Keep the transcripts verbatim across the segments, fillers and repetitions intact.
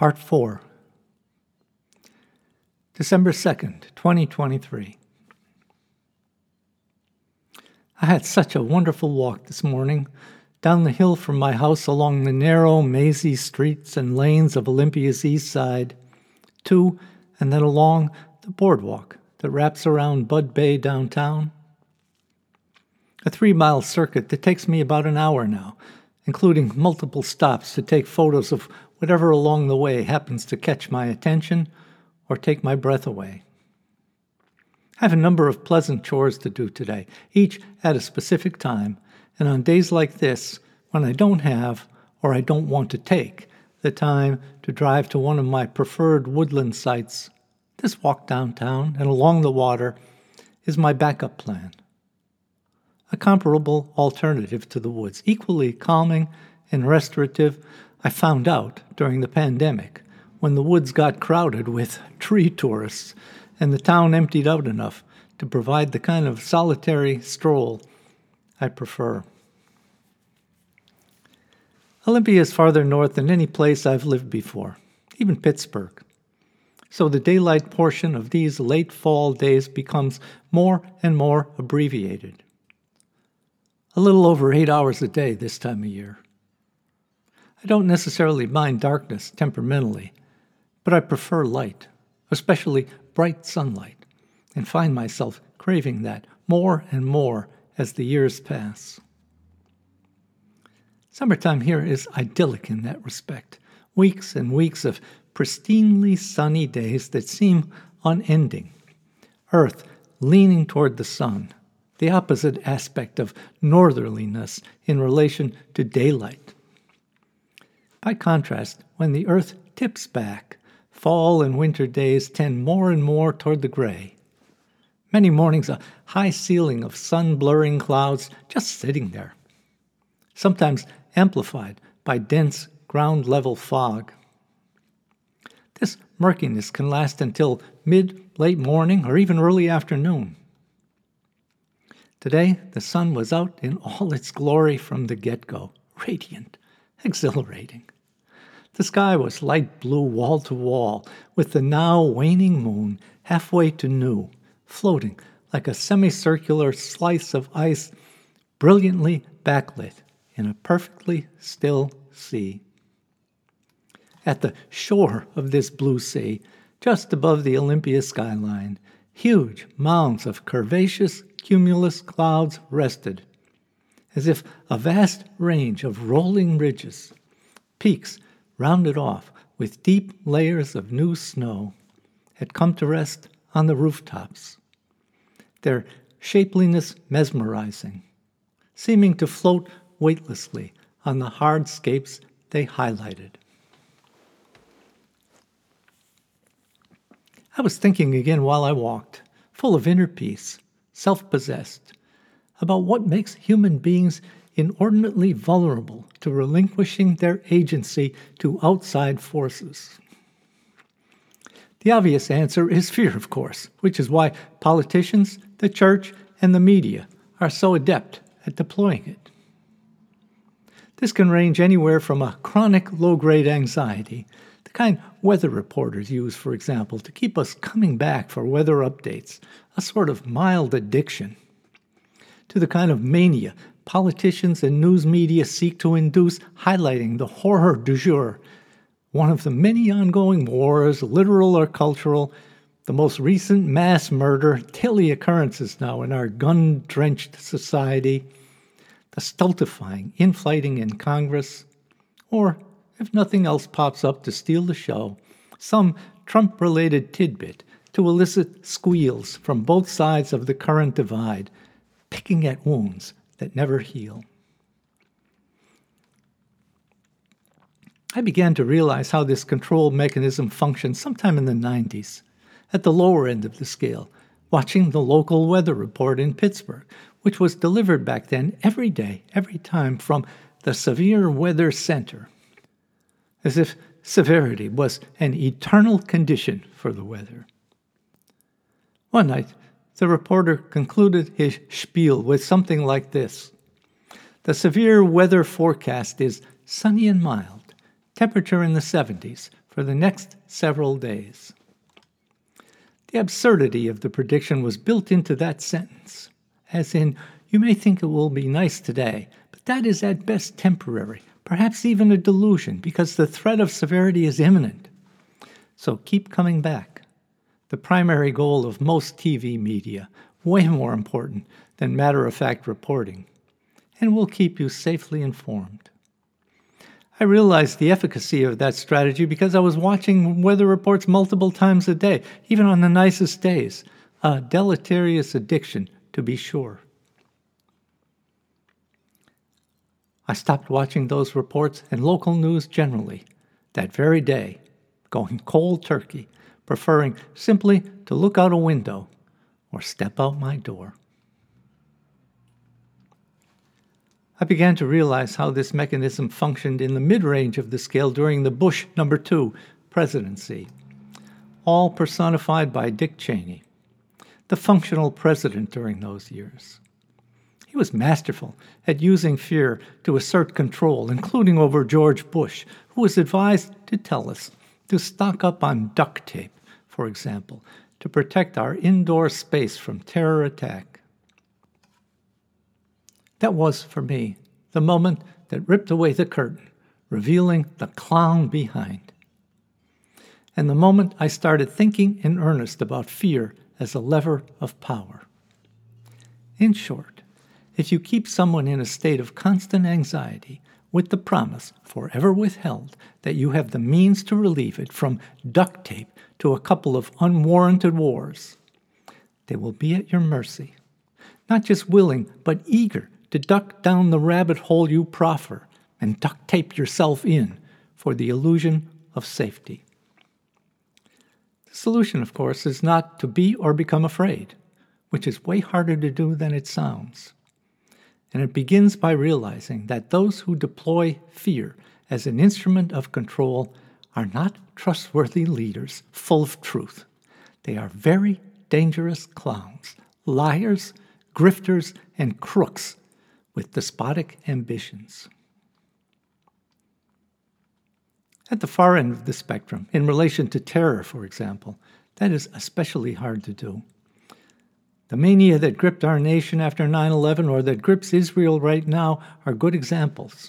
Part four, December second, twenty twenty-three. I had such a wonderful walk this morning, down the hill from my house along the narrow, mazy streets and lanes of Olympia's east side, to and then along the boardwalk that wraps around Bud Bay downtown. A three-mile circuit that takes me about an hour now, including multiple stops to take photos of whatever along the way happens to catch my attention or take my breath away. I have a number of pleasant chores to do today, each at a specific time, and on days like this, when I don't have, or I don't want to take, the time to drive to one of my preferred woodland sites, this walk downtown and along the water is my backup plan. A comparable alternative to the woods, equally calming and restorative, I found out during the pandemic, when the woods got crowded with tree tourists and the town emptied out enough to provide the kind of solitary stroll I prefer. Olympia is farther north than any place I've lived before, even Pittsburgh. So the daylight portion of these late fall days becomes more and more abbreviated. A little over eight hours a day this time of year. I don't necessarily mind darkness temperamentally, but I prefer light, especially bright sunlight, and find myself craving that more and more as the years pass. Summertime here is idyllic in that respect. Weeks and weeks of pristinely sunny days that seem unending. Earth leaning toward the sun, the opposite aspect of northerliness in relation to daylight. By contrast, when the earth tips back, fall and winter days tend more and more toward the gray. Many mornings a high ceiling of sun-blurring clouds just sitting there, sometimes amplified by dense ground-level fog. This murkiness can last until mid-late morning or even early afternoon. Today, the sun was out in all its glory from the get-go, radiant, exhilarating. The sky was light blue wall to wall, with the now waning moon halfway to new, floating like a semicircular slice of ice, brilliantly backlit in a perfectly still sea. At the shore of this blue sea, just above the Olympia skyline, huge mounds of curvaceous cumulus clouds rested, as if a vast range of rolling ridges, peaks rounded off with deep layers of new snow, had come to rest on the rooftops, their shapeliness mesmerizing, seeming to float weightlessly on the hardscapes they highlighted. I was thinking again while I walked, full of inner peace, self-possessed, about what makes human beings inordinately vulnerable to relinquishing their agency to outside forces. The obvious answer is fear, of course, which is why politicians, the church, and the media are so adept at deploying it. This can range anywhere from a chronic low-grade anxiety, the kind weather reporters use, for example, to keep us coming back for weather updates, a sort of mild addiction, to the kind of mania politicians and news media seek to induce, highlighting the horror du jour, one of the many ongoing wars, literal or cultural, the most recent mass murder, daily occurrences now in our gun-drenched society, the stultifying infighting in Congress, or, if nothing else pops up to steal the show, some Trump-related tidbit to elicit squeals from both sides of the current divide, picking at wounds that never heal. I began to realize how this control mechanism functioned sometime in the nineties, at the lower end of the scale, watching the local weather report in Pittsburgh, which was delivered back then every day, every time from the Severe Weather Center, as if severity was an eternal condition for the weather. One night, the reporter concluded his spiel with something like this. The severe weather forecast is sunny and mild, temperature in the seventies, for the next several days. The absurdity of the prediction was built into that sentence, as in, you may think it will be nice today, but that is at best temporary, perhaps even a delusion, because the threat of severity is imminent. So keep coming back. The primary goal of most T V media, way more important than matter-of-fact reporting, and will keep you safely informed. I realized the efficacy of that strategy because I was watching weather reports multiple times a day, even on the nicest days. A deleterious addiction, to be sure. I stopped watching those reports and local news generally that very day, going cold turkey, preferring simply to look out a window or step out my door. I began to realize how this mechanism functioned in the mid-range of the scale during the Bush number two presidency, all personified by Dick Cheney, the functional president during those years. He was masterful at using fear to assert control, including over George Bush, who was advised to tell us to stock up on duct tape, for example, to protect our indoor space from terror attack. That was, for me, the moment that ripped away the curtain, revealing the clown behind. And the moment I started thinking in earnest about fear as a lever of power. In short, if you keep someone in a state of constant anxiety with the promise, forever withheld, that you have the means to relieve it from duct tape to a couple of unwarranted wars, they will be at your mercy, not just willing, but eager to duck down the rabbit hole you proffer and duct tape yourself in for the illusion of safety. The solution, of course, is not to be or become afraid, which is way harder to do than it sounds. And it begins by realizing that those who deploy fear as an instrument of control are not trustworthy leaders full of truth. They are very dangerous clowns, liars, grifters, and crooks with despotic ambitions. At the far end of the spectrum, in relation to terror, for example, that is especially hard to do. The mania that gripped our nation after nine eleven or that grips Israel right now are good examples.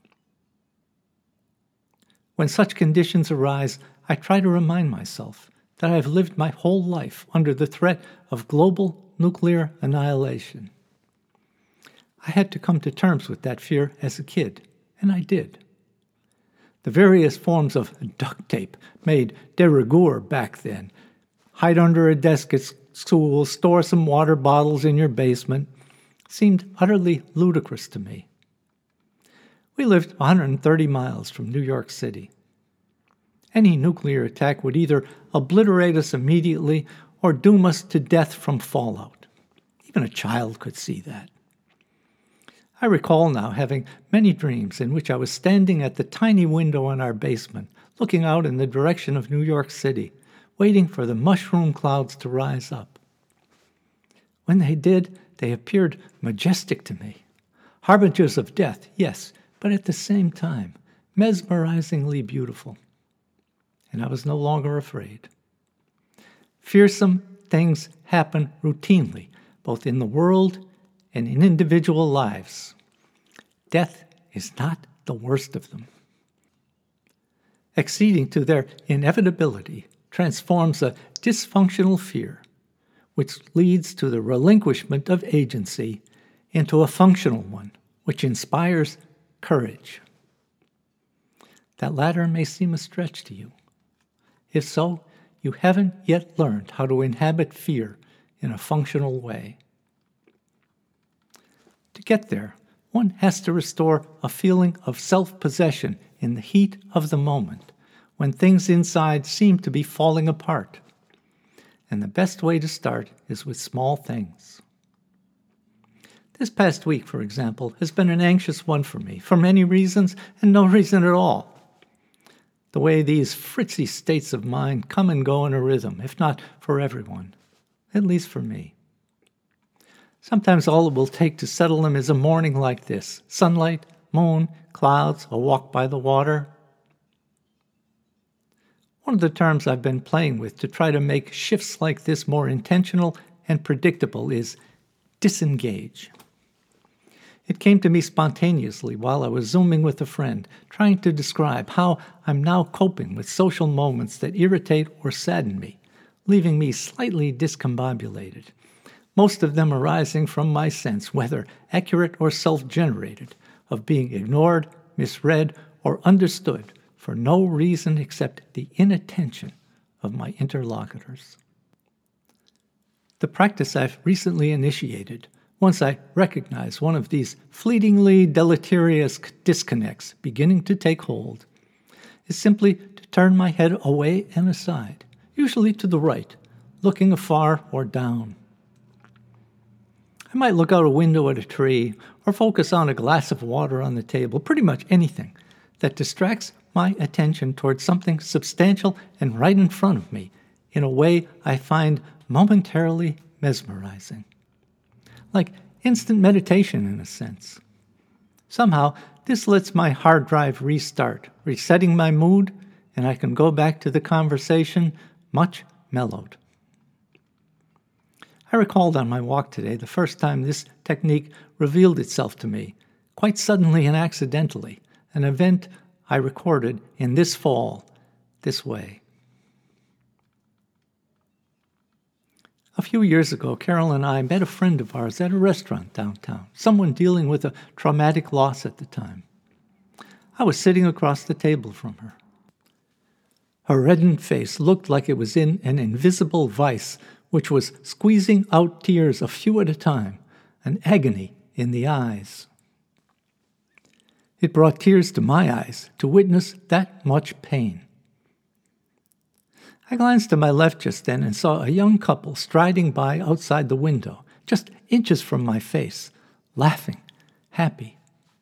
When such conditions arise, I try to remind myself that I have lived my whole life under the threat of global nuclear annihilation. I had to come to terms with that fear as a kid, and I did. The various forms of duct tape made de rigueur back then. Hide under a desk at school, store some water bottles in your basement, seemed utterly ludicrous to me. We lived one hundred thirty miles from New York City. Any nuclear attack would either obliterate us immediately or doom us to death from fallout. Even a child could see that. I recall now having many dreams in which I was standing at the tiny window in our basement, looking out in the direction of New York City, waiting for the mushroom clouds to rise up. When they did, they appeared majestic to me. Harbingers of death, yes, but at the same time, mesmerizingly beautiful. And I was no longer afraid. Fearsome things happen routinely, both in the world and in individual lives. Death is not the worst of them. Acceding to their inevitability transforms a dysfunctional fear, which leads to the relinquishment of agency, into a functional one, which inspires courage. That latter may seem a stretch to you. If so, you haven't yet learned how to inhabit fear in a functional way. To get there, one has to restore a feeling of self-possession in the heat of the moment, when things inside seem to be falling apart. And the best way to start is with small things. This past week, for example, has been an anxious one for me, for many reasons and no reason at all. The way these fritzy states of mind come and go in a rhythm, if not for everyone, at least for me. Sometimes all it will take to settle them is a morning like this. Sunlight, moon, clouds, a walk by the water. One of the terms I've been playing with to try to make shifts like this more intentional and predictable is disengage. It came to me spontaneously while I was Zooming with a friend, trying to describe how I'm now coping with social moments that irritate or sadden me, leaving me slightly discombobulated. Most of them arising from my sense, whether accurate or self-generated, of being ignored, misread, or understood for no reason except the inattention of my interlocutors. The practice I've recently initiated, once I recognize one of these fleetingly deleterious disconnects beginning to take hold, is simply to turn my head away and aside, usually to the right, looking afar or down. I might look out a window at a tree or focus on a glass of water on the table, pretty much anything that distracts my attention towards something substantial and right in front of me in a way I find momentarily mesmerizing. Like instant meditation in a sense. Somehow, this lets my hard drive restart, resetting my mood, and I can go back to the conversation much mellowed. I recalled on my walk today the first time this technique revealed itself to me, quite suddenly and accidentally, an event I recorded in this fall, this way. A few years ago, Carol and I met a friend of ours at a restaurant downtown, someone dealing with a traumatic loss at the time. I was sitting across the table from her. Her reddened face looked like it was in an invisible vice, which was squeezing out tears a few at a time, an agony in the eyes. It brought tears to my eyes to witness that much pain. I glanced to my left just then and saw a young couple striding by outside the window, just inches from my face, laughing, happy.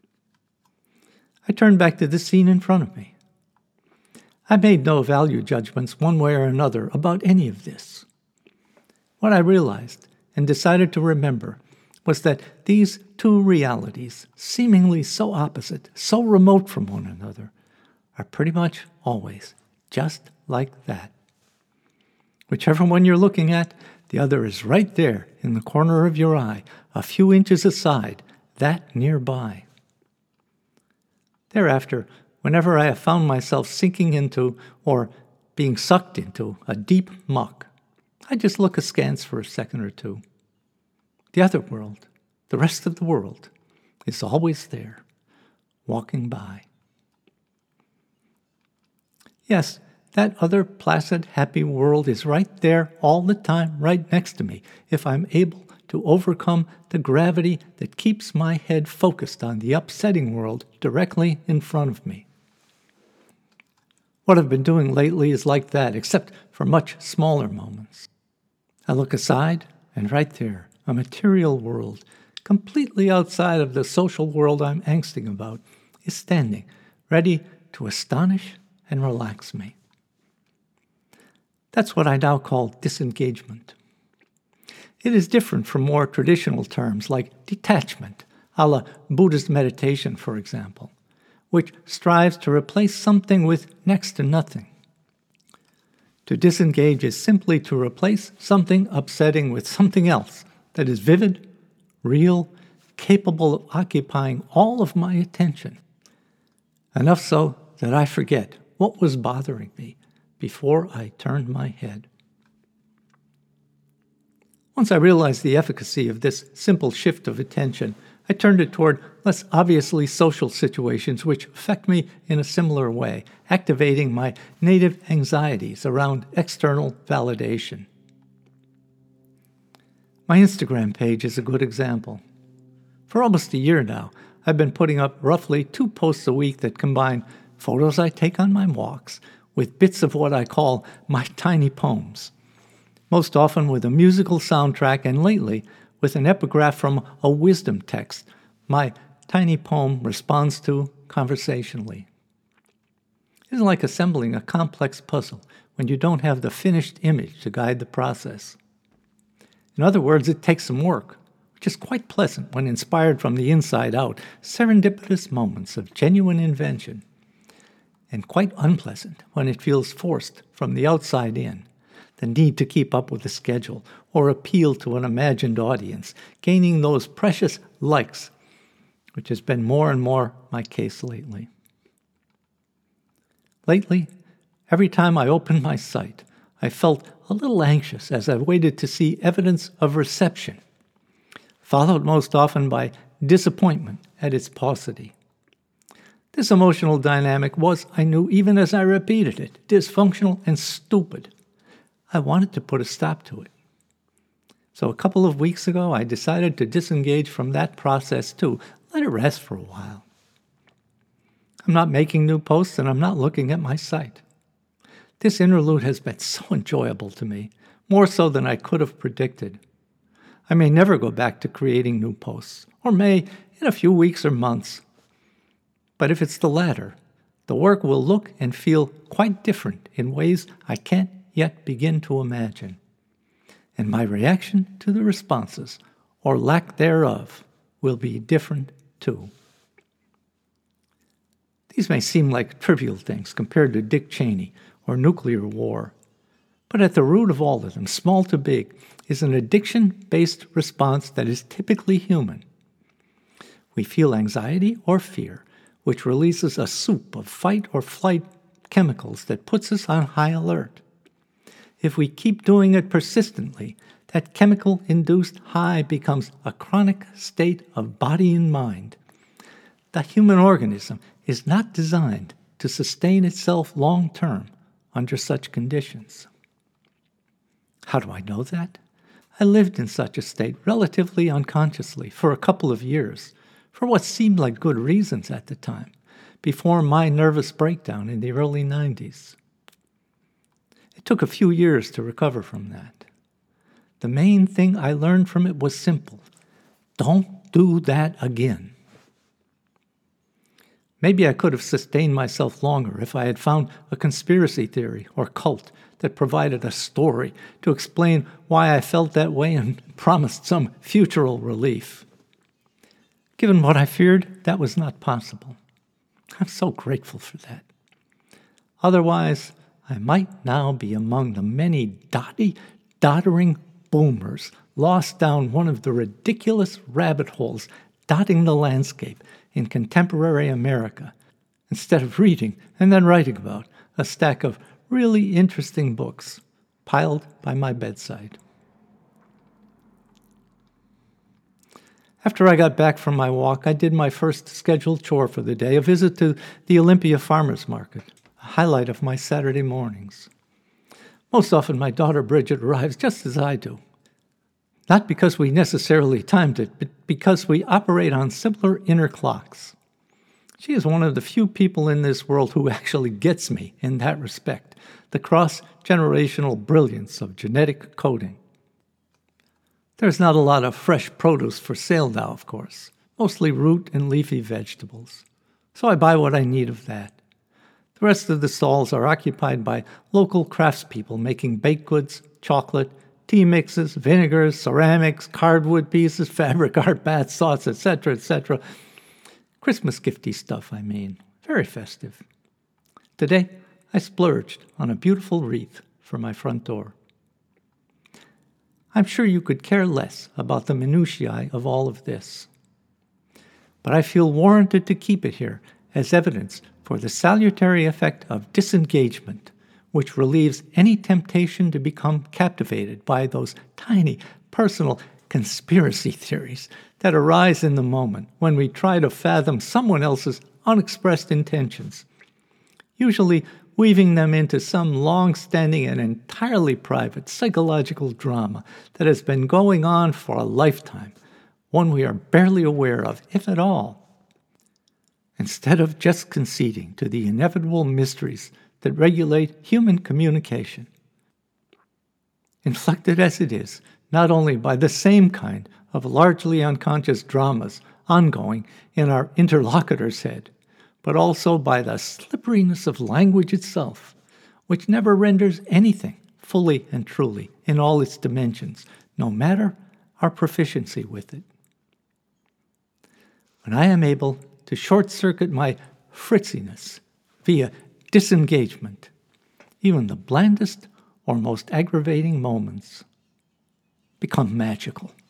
I turned back to the scene in front of me. I made no value judgments one way or another about any of this. What I realized and decided to remember was that these two realities, seemingly so opposite, so remote from one another, are pretty much always just like that. Whichever one you're looking at, the other is right there in the corner of your eye, a few inches aside, that nearby. Thereafter, whenever I have found myself sinking into or being sucked into a deep muck, I just look askance for a second or two. The other world, the rest of the world, is always there, walking by. Yes, that other placid, happy world is right there all the time, right next to me, if I'm able to overcome the gravity that keeps my head focused on the upsetting world directly in front of me. What I've been doing lately is like that, except for much smaller moments. I look aside, and right there, a material world, completely outside of the social world I'm angsting about, is standing, ready to astonish and relax me. That's what I now call disengagement. It is different from more traditional terms like detachment, a la Buddhist meditation, for example, which strives to replace something with next to nothing. To disengage is simply to replace something upsetting with something else that is vivid, real, capable of occupying all of my attention, enough so that I forget what was bothering me before I turned my head. Once I realized the efficacy of this simple shift of attention, I turned it toward less obviously social situations which affect me in a similar way, activating my native anxieties around external validation. My Instagram page is a good example. For almost a year now, I've been putting up roughly two posts a week that combine photos I take on my walks with bits of what I call my tiny poems, most often with a musical soundtrack and lately with an epigraph from a wisdom text my tiny poem responds to conversationally. It's like assembling a complex puzzle when you don't have the finished image to guide the process. In other words, it takes some work, which is quite pleasant when inspired from the inside out, serendipitous moments of genuine invention. and quite unpleasant when it feels forced from the outside in. The need to keep up with the schedule or appeal to an imagined audience, gaining those precious likes, which has been more and more my case lately. Lately, every time I opened my site, I felt a little anxious as I waited to see evidence of reception, followed most often by disappointment at its paucity. This emotional dynamic was, I knew even as I repeated it, dysfunctional and stupid. I wanted to put a stop to it. So a couple of weeks ago, I decided to disengage from that process too, let it rest for a while. I'm not making new posts and I'm not looking at my site. This interlude has been so enjoyable to me, more so than I could have predicted. I may never go back to creating new posts, or may in a few weeks or months. But if it's the latter, the work will look and feel quite different in ways I can't yet begin to imagine. And my reaction to the responses, or lack thereof, will be different too. These may seem like trivial things compared to Dick Cheney or nuclear war, but at the root of all of them, small to big, is an addiction-based response that is typically human. We feel anxiety or fear, which releases a soup of fight or flight chemicals that puts us on high alert. If we keep doing it persistently, that chemical-induced high becomes a chronic state of body and mind. The human organism is not designed to sustain itself long-term under such conditions. How do I know that? I lived in such a state relatively unconsciously for a couple of years, for what seemed like good reasons at the time, before my nervous breakdown in the early nineties. It took a few years to recover from that. The main thing I learned from it was simple. Don't do that again. Maybe I could have sustained myself longer if I had found a conspiracy theory or cult that provided a story to explain why I felt that way and promised some futural relief. Given what I feared, that was not possible. I'm so grateful for that. Otherwise, I might now be among the many dotty, doddering boomers lost down one of the ridiculous rabbit holes dotting the landscape in contemporary America, instead of reading and then writing about a stack of really interesting books piled by my bedside. After I got back from my walk, I did my first scheduled chore for the day, a visit to the Olympia Farmers Market, a highlight of my Saturday mornings. Most often my daughter Bridget arrives just as I do. Not because we necessarily timed it, but because we operate on similar inner clocks. She is one of the few people in this world who actually gets me in that respect, the cross-generational brilliance of genetic coding. There's not a lot of fresh produce for sale now, of course, mostly root and leafy vegetables. So I buy what I need of that. The rest of the stalls are occupied by local craftspeople making baked goods, chocolate, tea mixes, vinegars, ceramics, cardwood pieces, fabric art, bath salts, et cetera, et cetera. Christmas gifty stuff, I mean. Very festive. Today, I splurged on a beautiful wreath for my front door. I'm sure you could care less about the minutiae of all of this. But I feel warranted to keep it here as evidence for the salutary effect of disengagement, which relieves any temptation to become captivated by those tiny, personal conspiracy theories that arise in the moment when we try to fathom someone else's unexpressed intentions, usually weaving them into some long-standing and entirely private psychological drama that has been going on for a lifetime, one we are barely aware of, if at all. Instead of just conceding to the inevitable mysteries that regulate human communication, inflected as it is not only by the same kind of largely unconscious dramas ongoing in our interlocutor's head, but also by the slipperiness of language itself, which never renders anything fully and truly in all its dimensions, no matter our proficiency with it. When I am able to short-circuit my fritziness via disengagement. Even the blandest or most aggravating moments become magical.